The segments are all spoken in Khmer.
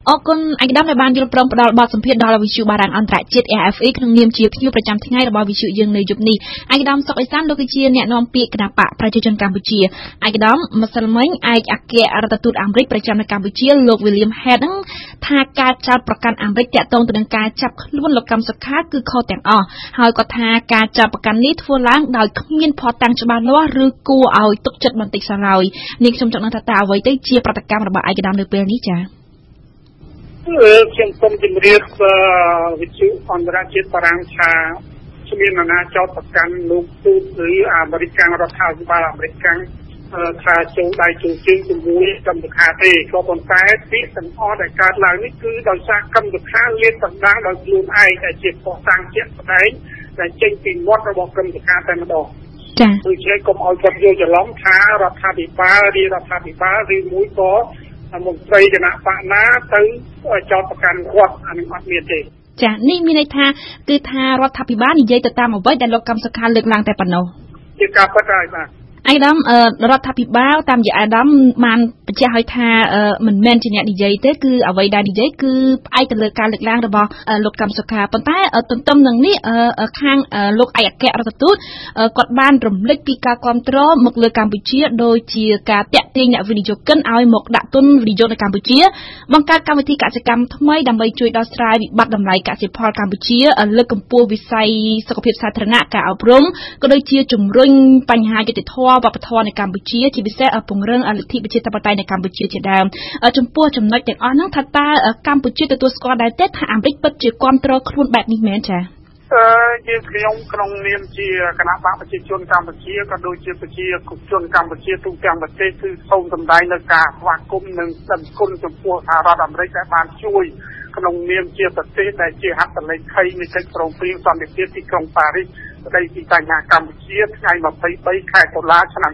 អរគុណឯកឧត្តមដែលបានយល់ព្រមផ្ដល់បទសម្ភាសន៍ដល់វិទ្យុបារាំងអន្តរជាតិ AFE ក្នុងនាមជាភ្ញៀវប្រចាំថ្ងៃរបស់វិទ្យុយើងនៅយប់នេះឯកឧត្តមសុកអេសានលោកគឺជាអ្នកនាំពាក្យគណបកប្រជាជនកម្ពុជាឯកឧត្តមម្សិលមិញឯកអគ្គរដ្ឋទូតអាមេរិកប្រចាំនៅកម្ពុជាលោក William Head នឹងថាការចោទប្រកាន់អាមេរិកទាក់ទងទៅនឹងការចាប់ខ្លួនលោកកម្មសុខាគឺខុសទាំងអស់ហើយក៏ថាការចាប់ប្រកាន់នេះធ្វើឡើងដោយគ្មានភស្តុតាងច្បាស់លាស់ឬគួរឲ្យទុកចិត្តបន្តិចសោះឡើយនេះខ្ញុំចង់ដឹងថាតើអ្វីទៅជាប្រតិកម្មរបស់ឯកឧត្តមនៅពេលនេះចា៎ខ្ញុំសូមជម្រាបវិទ្យុអន្តរជាតិបារាំងថាជំនាញអាណាចោតប្រកាន់លោកទូតឬអាមេរិករដ្ឋាភិបាលអាមេរិកថាចូលដៃចូលជើងជាមួយកម្មវិធីទេក៏ប៉ុន្តែពាក្យទាំងអស់ដែលកើតឡើងនេះគឺដោយសារកម្មវិធីលាតត្រដាងដោយខ្លួនឯងដែលជាផុសតាំងជាក់ស្ដែងដែលចេញពីមាត់របស់កម្មវិធីតែម្ដងចា៎ដូច្នេះកុំឲ្យគាត់យល់ច្រឡំថារដ្ឋាភិបាលឬមួយក៏មន្ត្រីគណៈបកណាទៅចោទប្រកាន់គាត់អានឹងអត់មានទេចានេះមានន័យថាគឺថារដ្ឋាភិបាលនិយាយទៅតាមអ្វីដែលលោកកម្មសុខាលើកឡើងតែប៉ុណ្ណោះជាការពិតហើយបាទឯកឧត្តមរដ្ឋាភិបាលតាមរយៈឯកឧត្តមបានបញ្ជាក់ឲ្យថាមិនមែនជាអ្នកនិយាយទេគឺអ្វីដែលនិយាយគឺផ្អែកទៅលើការលើកឡើងរបស់លោកកម្មសុខាប៉ុន្តែទន្ទឹមនឹងនេះខាងលោកឯកអគ្គរដ្ឋទូតគាត់បានរំលេចពីការគ្រប់គ្រងមកលើកម្ពុជាដោយជាការតាក់ទាញអ្នកវិនិយោគិនឲ្យមកដាក់ទុនវិនិយោគនៅកម្ពុជាបង្កើតកម្មវិធីកសិកម្មថ្មីដើម្បីជួយដោះស្រាយវិបត្តិតម្លៃកសិផលកម្ពុជាលើកកម្ពស់វិស័យសុខភាពសាធារណៈការអប់រំក៏ដូចជាជំរុញបញ្ហាយុត្តិធម៌វប្បធម៌នៅកម្ពុជាជាពិសេសពង្រឹងលទ្ធិប្រជាធិបតេយ្យនៅកម្ពុជាជាដើមចំពោះចំណុចទាំងអស់ហ្នឹងថាតើកម្ពុជាទទួលស្គាល់ដែរទេថាអាមេរិកពិតជាគ្រប់គ្រងខ្លួនបែបនេះមែនចា៎យើងខ្ញុំក្នុងនាមជាគណៈបកប្រជាជនកម្ពុជាក៏ដូចជាប្រជាជនកម្ពុជាទូទាំងប្រទេសគឺសូមសម្ដែងនៅការស្វាគមន៍និងដឹងគុណចំពោះសហរដ្ឋអាមេរិកដែលបានជួយក្នុងនាមជាប្រទេសដែលជាហត្ថលេខីនៃកិច្ចព្រមព្រៀងសន្តិភាពទីក្រុងប៉ារីសស្តីពីបញ្ហាកម្ពុជាថ្ងៃ23ខែតុលាឆ្នាំ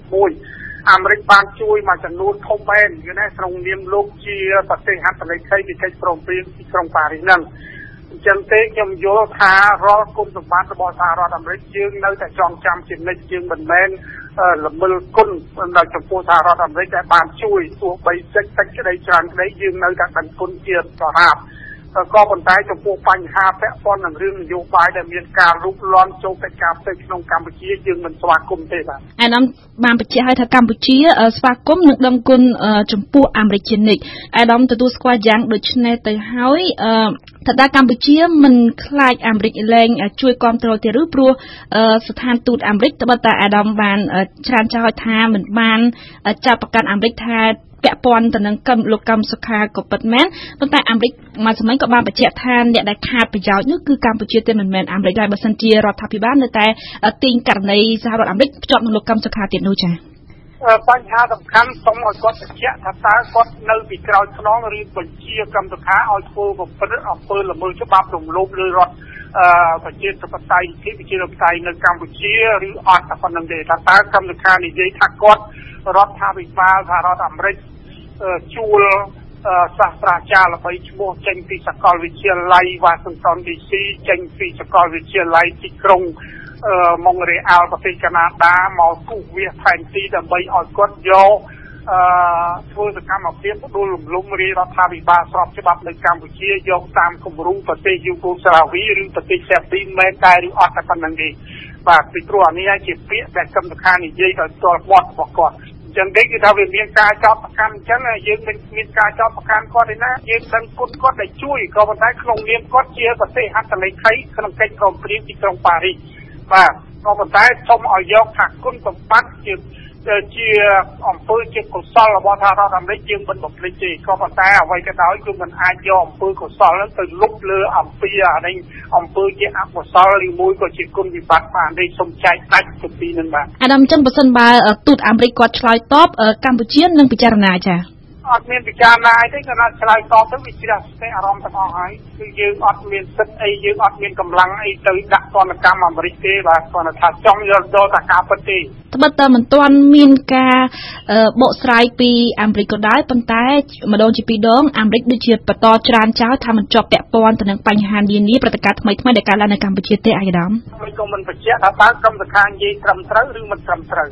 91អាមេរិកបានជួយមួយចំនួនធំមែនយល់ទេក្នុងនាមលោកជាប្រទេសហត្ថលេខីនៃកិច្ចព្រមព្រៀងទីក្រុងប៉ារីសហ្នឹងអញ្ចឹងទេខ្ញុំយល់ថារាល់គុណសម្បត្តិរបស់សហរដ្ឋអាមេរិកយើងនៅតែចងចាំជានិច្ចយើងមិនមែនល្មិលគុណដល់ចំពោះសហរដ្ឋអាមេរិកដែលបានជួយទោះបីតិចក្តីច្រើនក្តីយើងនៅតែដឹងគុណជាដរាបក៏ប៉ុន្តែចំពោះបញ្ហាពាក់ព័ន្ធនឹងរឿងនយោបាយដែលមានការលូកលាន់ចូលកិច្ចការផ្ទៃក្នុងកម្ពុជាយើងមិនស្វាគមន៍ទេបាទអានបានបញ្ជាក់ឲ្យថាកម្ពុជាស្វាគមន៍និងដឹងគុណចំពោះអាមេរិកជានិច្ចអាដាមទទួលស្គាល់យ៉ាងដូចនេះទៅហើយថាកម្ពុជាមិនខ្លាចអាមេរិកលែងជួយគ្រប់គ្រងទេឬព្រោះស្ថានទូតអាមេរិកត្បិតតែអាដាមបានច្រានចោលថាមិនបានចាប់ប្រកាន់អាមេរិកថាពាក់ព័ន្ធទៅនឹងលោកកម្មសុខាក៏ពិតមែនប៉ុន្តែអាមេរិកមួយសម័យក៏បានបញ្ជាក់ថាអ្នកដែលខាតប្រយោជន៍នោះគឺកម្ពុជាទេមិនមែនអាមេរិកដែរបើសិនជារដ្ឋាភិបាលនៅតែទាញករណីសហរដ្ឋអាមេរិកភ្ជាប់នឹងលោកកម្មសុខាទៀតនោះចា៎បញ្ហាសំខាន់សូមឲ្យគាត់បញ្ជាក់ថាតើគាត់នៅពីក្រោយខ្នងឬបញ្ជាកម្មសុខាឲ្យធ្វើបំពេញអំពើល្មើសច្បាប់រំលោភលើរដ្ឋប្រជាធិបតេយ្យនៅកម្ពុជាឬអត់តែប៉ុណ្្នឹងទេថាតើកម្មសុខានិយាយថាគាត់រដ្ឋាភិបាលសហរដ្ឋអាមេរិកជួលសាស្ត្រាចារ្យល្បីឈ្មោះចេញពីសាកលវិទ្យាល័យ Washington DC ចេញពីសាកលវិទ្យាល័យទីក្រុងMontreal ប្រទេសកាណាដាមកគូសវាសផែនទីដើម្បីឲ្យគាត់យកធ្វើសកម្មភាពផ្ដួលរំលំរាជរដ្ឋាភិបាលស្របច្បាប់នៅកម្ពុជាយកតាមគំរូប្រទេសយូហ្គោស្លាវីឬប្រទេសសេប៊ីមែនតែឬអត់តែប៉ុណ្្នឹងទេបាទពីព្រោះអានេះជាពាក្យដែលកម្មការនិយាយដោយផ្ទាល់មាត់របស់គាត់ចឹងទេគឺថាវាមានការចោទប្រកាន់អញ្ចឹងយើងមិនមានការចោទប្រកាន់គាត់ទេណាយើងដឹងគុណគាត់ដែលជួយក៏ប៉ុន្តែក្នុងនាមគាត់ជាប្រទេសហត្ថលេខីក្នុងកិច្ចព្រមព្រៀងទីក្រុងប៉ារីសបាទក៏ប៉ុន្តែសូមឲ្យយកថាគុណសម្បត្តិជាអំពើជាកុសលរបស់សហរដ្ឋអាមេរិកយើងមិនបំភ្លេចទេក៏ប៉ុន្តែអ្វីក៏ដោយគឺមិនអាចយកអំពើកុសលហ្នឹងទៅលុបលើអំពីអានេះអំពើជាអកុសលឬមួយក៏ជាគុណវិបត្តិបាននេះសូមចែកដាច់ទៅពីនឹងបាទអាដាមចឹងបើសិនបើទូតអាមេរិកគាត់ឆ្លើយតបកម្ពុជានឹងពិចារណាចាអត់មានពិចារណាអីទេគាត់ឆ្លើយតបទៅវាជ្រះស្ទះអារម្មណ៍ទាំងអស់ហើយគឺយើងអត់មានសិទ្ធិអីយើងអត់មានកម្លាំងអីទៅដាក់ទណ្ឌកម្មអាមេរិកទេបាទគាត់ថាចង់យកដល់តែការពិតទេត្បិតតែមិនទាន់មានការបកស្រាយពីអាមេរិកក៏ដោយប៉ុន្តែម្ដងជាពីរដងអាមេរិកដូចជាបន្តច្រានចោលថាមិនជាប់ពាក់ព័ន្ធទៅនឹងបញ្ហានានាព្រឹត្តិការណ៍ថ្មីៗដែលកើតឡើងនៅកម្ពុជាទេអាយដាមមិនក៏មិនបញ្ជាក់ថាតើកម្មសខានិយាយត្រឹមត្រូវឬមិនត្រឹមត្រូវ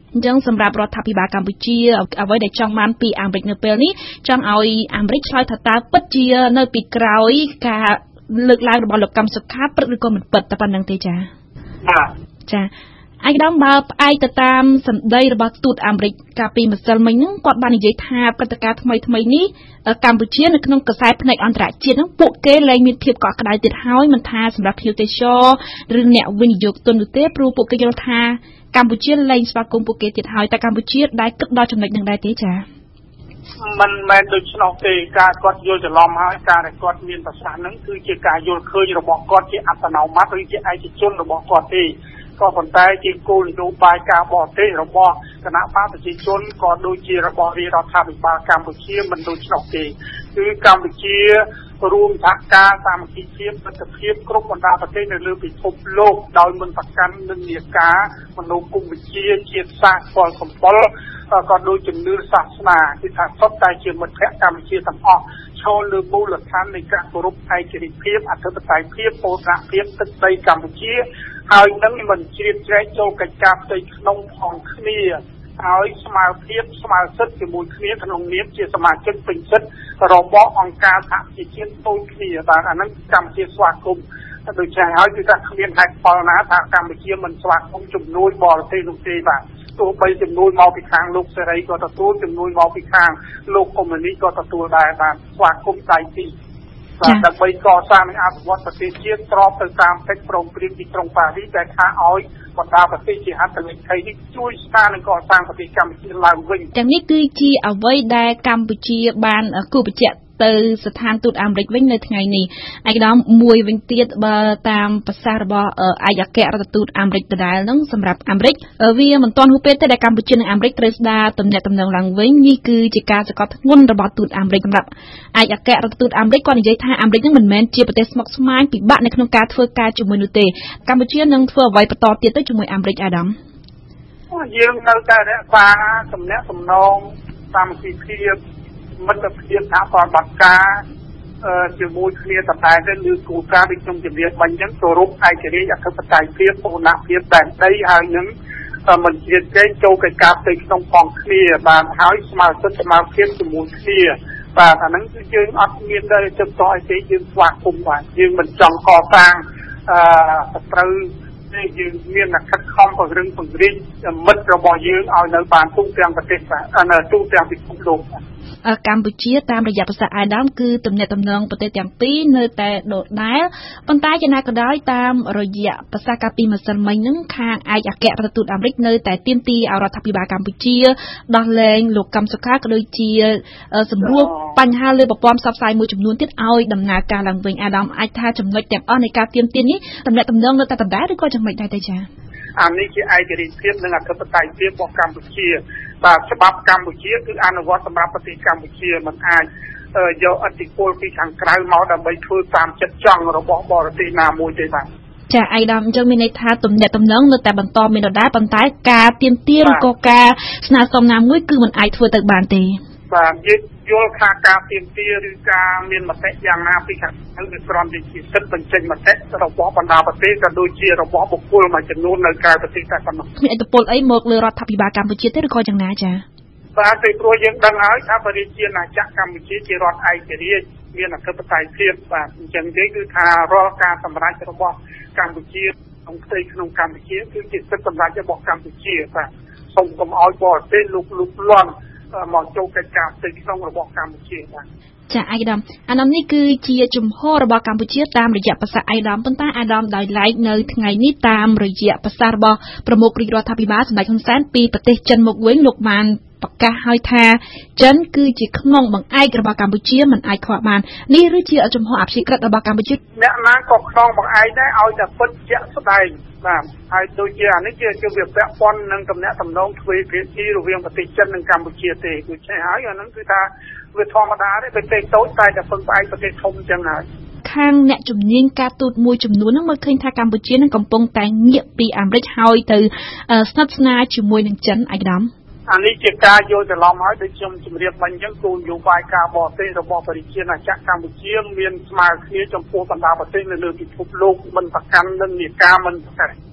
អញ្ចឹងសម្រាប់រដ្ឋាភិបាលកម្ពុជាអ្វីដែលចង់បានពីអាមេរិកនៅពេលនេះចង់ឲ្យអាមេរិកឆ្លើយថាតើពិតជានៅពីក្រោយការលើកឡើងរបស់លោកកឹមសុខាពិតឬក៏មិនពិតតែប៉ុណ្្នឹងទេចា៎ចាឯកឧត្តមបើផ្អែកទៅតាមសម្ដីរបស់ទូតអាមេរិកកាលពីម្សិលមិញហ្នឹងគាត់បាននិយាយថាព្រឹត្តិការណ៍ថ្មីនេះកម្ពុជានៅក្នុងខ្សែភ្នែកអន្តរជាតិហ្នឹងពួកគេលែងមានភាពកក់ក្ដៅទៀតហើយមិនថាសម្រាប់ភ្ញៀវទេសចរឬអ្នកវិនិយោគទុននោះទេព្រោះពួកគេយល់ថាកម្ពុជាលែងស្វាគមន៍ពួកគេទៀតហើយតែកម្ពុជាដែលគិតដល់ចំណុចហ្នឹងដែរទេចា៎មិនមែនដូច្នោះទេការគាត់យល់ច្រឡំហើយការដែលគាត់មានប្រសាសន៍ហ្នឹងគឺជាការយល់ឃើញរបស់គាត់ជាអត្តនោម័តឬជាឯកជនរបស់គាត់ទេក៏ប៉ុន្តែជាគោលនយោបាយការបរទេសរបស់គណៈបកប្រជាជនក៏ដូចជារបស់រដ្ឋាភិបាលកម្ពុជាមិនដូច្នោះទេគឺកម្ពុជារួមសហការសាមគ្គីភាពមិត្តភាពគ្រប់បណ្ដាប្រទេសនៅលើពិភពលោកដោយមិនប្រកាន់និន្នាការមនោគមវិជ្ជាជាតិសាសន៍ពលសម្បុរក៏ដូចជំនឿសាសនាគឺថាសុទ្ធតែជាមិត្តភក្តិកម្ពុជាទាំងអស់ឈរលើមូលដ្ឋាននៃការគោរពឯករាជ្យភាពអធិបតេយ្យភាពបូរណភាពទឹកដីកម្ពុជាហើយនឹងមិនជ្រៀតជ្រែកចូលកិច្ចការផ្ទៃក្នុងផងគ្នាហើយស្មើភាពស្មើសិទ្ធិជាមួយគ្នាក្នុងនាមជាសមាជិកពេញសិទ្ធិរបស់អង្គការសហប្រជាជាតិដូចគ្នាបាទអានឹងកម្ពុជាស្វាគមន៍ដូចជាហើយគឺថាគ្មានហេតុផលណាថាកម្ពុជាមិនស្វាគមន៍ជំនួយបរទេសនោះទេបាទទោះបីជំនួយមកពីខាងលោកសេរីក៏ទទួលជំនួយមកពីខាងលោកកុម្មុយនីសក៏ទទួលដែរបាទស្វាគមន៍ដៃទីបាទដើម្បីកសាងនិងអភិវឌ្ឍប្រទេសជាតិស្របទៅតាមកិច្ចព្រមព្រៀងទីក្រុងប៉ារីសដែលថាឲ្យបណ្ដាប្រទេសជាហត្ថលេខីនេះជួយស្ដារនិងកសាងប្រទេសកម្ពុជាឡើងវិញទាំងនេះគឺជាអ្វីដែលកម្ពុជាបានគូបញ្ជាក់ទៅស្ថានទូតអាមេរិកវិញនៅថ្ងៃនេះឯកឧត្តមមួយវិញទៀតបើតាមប្រសាសន៍របស់ឯកអគ្គរដ្ឋទូតអាមេរិកដដែលហ្នឹងសម្រាប់អាមេរិកវាមិនទាន់ហួសពេលទេដែលកម្ពុជានិងអាមេរិកត្រូវស្ដារទំនាក់ទំនងឡើងវិញនេះគឺជាការសង្កត់ធ្ងន់របស់ទូតអាមេរិកសម្រាប់ឯកអគ្គរដ្ឋទូតអាមេរិកគាត់និយាយថាអាមេរិកហ្នឹងមិនមែនជាប្រទេសស្មុគស្មាញពិបាកនៅក្នុងការធ្វើការជាមួយនោះទេកម្ពុជានឹងធ្វើអ្វីបន្តទៀតទៅជាមួយអាមេរិកអាដាមយើងនៅតែរក្សាទំនាក់ទំនងសាមគ្គីភាពមិត្តភាពថាប្រតិបត្តិការជាមួយគ្នាតតែទៅលើគោលការណ៍ដូចខ្ញុំជម្រាបបាញ់អញ្ចឹងគោរពឯករាជ្យអធិបតេយ្យភាពបូរណភាពដែនដីហើយនឹងមិនជ្រៀតជ្រែកចូលកិច្ចការផ្ទៃក្នុងផងគ្នាបានហើយស្មើសិទ្ធិស្មើភាពជាមួយគ្នាបាទអាហ្នឹងគឺយើងអត់មានដែលចិត្តតអីទេយើងស្វាគមន៍បាទយើងមិនចង់កសាងសត្រូវទេយើងមានតែខិតខំពង្រឹងពង្រីកមិត្តរបស់យើងឲ្យនៅបានទូទាំងប្រទេសទូទាំងពិភពលោកកម្ពុជាតាមរយៈភាសាអាដាមគឺទំនាក់ទំនងប្រទេសទាំងពីរនៅតែដដែលប៉ុន្តែយ៉ាងណាក៏ដោយតាមរយៈភាសាកាពីម្សិលមិញហ្នឹងខាងឯកអគ្គរដ្ឋទូតអាមេរិកនៅតែទាមទារឲ្យរដ្ឋាភិបាលកម្ពុជាដោះលែងលោកកឹមសុខាក៏ដូចជាសម្រួលបញ្ហាលើប្រព័ន្ធផ្សព្វផ្សាយមួយចំនួនទៀតឲ្យដំណើរការឡើងវិញអាដាមអាចថាចំណុចទាំងអស់នៃការទាមទារនេះទំនាក់ទំនងនៅតែដដែលឬក៏ចំណុចដែរទេចា៎អានេះជាឯករាជ្យភាពនិងអធិបតេយ្យភាពរបស់កម្ពុជាបាទច្បាប់កម្ពុជាគឺអនុវត្តសម្រាប់ប្រទេសកម្ពុជាមិនអាចយកឥទ្ធិពលពីខាងក្រៅមកដើម្បីធ្វើតាមចិត្តចង់របស់បរទេសណាមួយទេបាទចាឯកឧត្តមអញ្ចឹងមានន័យថាទំនាក់ទំនងនៅតែបន្តមានដដែលប៉ុន្តែការទាមទារឬក៏ការស្នើសុំណាមួយគឺមិនអាចធ្វើទៅបានទេបាទយើងយល់ថាការទាមទារឬការមានមតិយ៉ាងណាពីខាងក្រៅគឺគ្រាន់តែជាសិទ្ធិបញ្ចេញមតិរបស់បណ្ដាប្រទេសក៏ដូចជារបស់បុគ្គលមួយចំនួននៅក្រៅប្រទេសតែប៉ុណ្ណោះមានឥទ្ធិពលអីមកលើរដ្ឋាភិបាលកម្ពុជាទេឬក៏យ៉ាងណាចា៎បាទពីព្រោះយើងដឹងហើយថាបរិជាណាចក្រកម្ពុជាជារដ្ឋឯករាជ្យមានអធិបតេយ្យភាពបាទអញ្ចឹងទេគឺថារាល់ការសម្រេចរបស់កម្ពុជាក្នុងផ្ទៃក្នុងកម្ពុជាគឺជាសិទ្ធិសម្រេចរបស់កម្ពុជាបាទសូមកុំឲ្យបរទេសលុបលាន់មកចូលកិច្ចការផ្ទៃក្នុងរបស់កម្ពុជាបាទចាឯកឧត្តមអាននេះគឺជាជំហររបស់កម្ពុជាតាមរយៈភាសាឯកឧត្តមប៉ុន្តែឯកឧត្តមដោយឡែកនៅថ្ងៃនេះតាមរយៈភាសារបស់ប្រមុខរាជរដ្ឋាភិបាលសម្ដេចហ៊ុនសែនពីប្រទេសចិនមកវិញលោកបានប្រកាសឲ្យថាចិនគឺជាខ្នងបង្អែករបស់កម្ពុជាមិនអាចខ្វះបាននេះឬជាជំហរអព្យាក្រឹតរបស់កម្ពុជាអ្នកណាក៏ខ្នងបង្អែកដែរឲ្យតែពិតជាក់ស្ដែងបាទហើយដូចជាអានេះជាវាពាក់ព័ន្ធនឹងទំនាក់ទំនងទ្វេភាគីរវាងប្រទេសចិននិងកម្ពុជាទេដូច្នេះហើយអាហ្នឹងគឺថាវាធម្មតាទេប្រទេសតូចតែពឹងផ្អែកប្រទេសធំអញ្ចឹងហើយខាងអ្នកជំនាញការទូតមួយចំនួនហ្នឹងមើលឃើញថាកម្ពុជានឹងកំពុងតែងាកពីអាមេរិកហើយទៅស្និទ្ធស្នាលជាមួយនឹងចិនឯកឧត្តមអានេះជាការយល់ច្រឡំហើយដូចខ្ញុំជម្រាបមិញអញ្ចឹងគោលនយោបាយការបរទេសរបស់ប្រជាណាចក្រកម្ពុជាមានស្មើគ្នាចំពោះបណ្ដាប្រទេសនៅលើពិភពលោកមិនប្រកាន់និន្នាការមិនប្រកាន់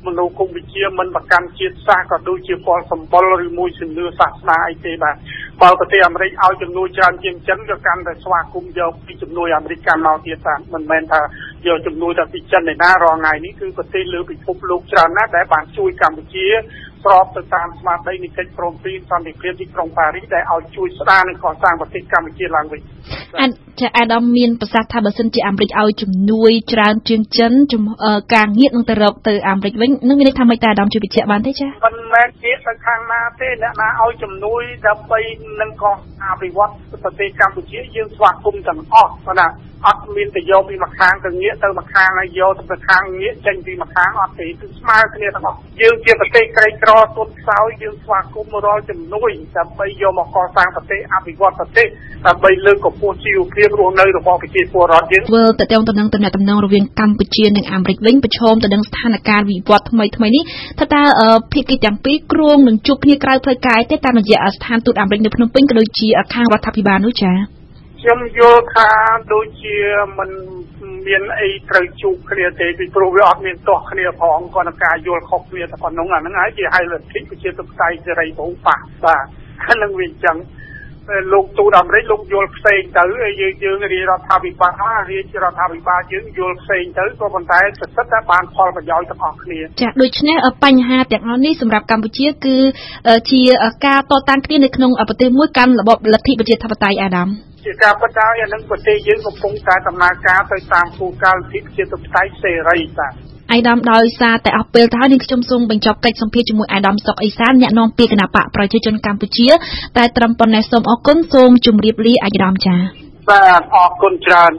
មនោគមវិជ្ជាមិនប្រកាន់ជាតិសាសន៍ក៏ដូចជាពលសម្បុរឬមួយជំនឿសាសនាអីទេបាទបើប្រទេសអាមេរិកឲ្យជំនួយច្រើនជាងចិនក៏កាន់តែស្វាគមន៍យកពីជំនួយអាមេរិកកាន់មកទៀតបាទមិនមែនថាយកជំនួយតែពីចិនឯណារាល់ថ្ងៃនេះគឺប្រទេសលើពិភពលោកច្រើនណាស់ដែលបានជួយកម្ពុជាស្របទៅតាមស្មារតីនៃកិច្ចព្រមព្រៀងសន្តិភាពទីក្រុងប៉ារីសដែលឲ្យជួយស្ដារនិងកសាងប្រទេសកម្ពុជាឡើងវិញអាដាមមានប្រសាសន៍ថាបើសិនជាអាមេរិកឲ្យជំនួយច្រើនជាងចិនការងារនឹងទៅរកទៅអាមេរិកវិញនឹងមានន័យថាមិនតែអាដាមជួយបញ្ជាក់បានទេចាមិនមែនជាទៅខាងណាទេអ្នកណាឲ្យជំនួយដើម្បីនឹងកសាងអភិវឌ្ឍប្រទេសកម្ពុជាយើងស្វាគមន៍ទាំងអស់ណាអត់មានទៅយកពីម្ខាងទៅងាកទៅម្ខាងហើយយកទៅខាងងាកចេញពីម្ខាងអត់ទេគឺស្មើគ្នាទាំងអស់យើងជាប្រទេសក្រីក្រទុនខ្សោយយើងស្វាគមន៍រាល់ជំនួយដើម្បីយកមកកសាងប្រទេសអភិវឌ្ឍប្រទេសដើម្បីលើកកម្ពស់ជីវភាពរស់នៅរបស់ប្រជាពលរដ្ឋយើងធ្វើតទៅនឹងតំណែងរវាងកម្ពុជានិងអាមេរិកវិញប្រឈមទៅនឹងស្ថានភាពវិវត្តថ្មីនេះថាតើភាគីទាំងពីរគ្រោងនឹងជួបគ្នាក្រៅផ្លូវកាយទេតាមរយៈស្ថានទូតអាមេរិកនៅភ្នំពេញក៏ដូចជាខាងរដ្ឋាភិបាលនោះចាខ្ញុំយល់ថាដូចជាមិនមានអីត្រូវជួបគ្នាទេពីព្រោះវាអត់មានទាស់គ្នាផងគ្រាន់តែការយល់ខុសគ្នាតែប៉ុណ្្នឹងអាហ្នឹងហើយជាហៅលទ្ធិប្រជាធិបតេយ្យសេរីពហុបកបាទអាហ្នឹងវាអញ្ចឹងលោកទូតអាមេរិកលោកយល់ផ្សេងទៅយើងរាជរដ្ឋាភិបាលយើងយល់ផ្សេងទៅក៏ប៉ុន្តែសិទ្ធិតែបានផលប្រយោជន៍ទាំងអស់គ្នាចាដូច្នេះបញ្ហាទាំងអស់នេះសម្រាប់កម្ពុជាគឺជាការតតាំងគ្នានៅក្នុងប្រទេសមួយកាន់របបលទ្ធិប្រជាធិបតេយ្យអាដាមជាការពិតហើយអានឹងប្រទេសយើងកំពុងតែដំណើរការទៅតាមគោលការណ៍លទ្ធិប្រជាធិបតេយ្យសេរីបាទអាយដាមដោយសារតែអស់ពេលទៅហើយនឹងខ្ញុំសូមបញ្ចប់កិច្ចសម្ភាសជាមួយអាយដាមសុកអេសានអ្នកនាំពាក្យគណៈបកប្រជាជនកម្ពុជាតែត្រឹមប៉ុណ្ណេះសូមអរគុណសូមជម្រាបលាអាយដាមចាបាទអរគុណច្រើន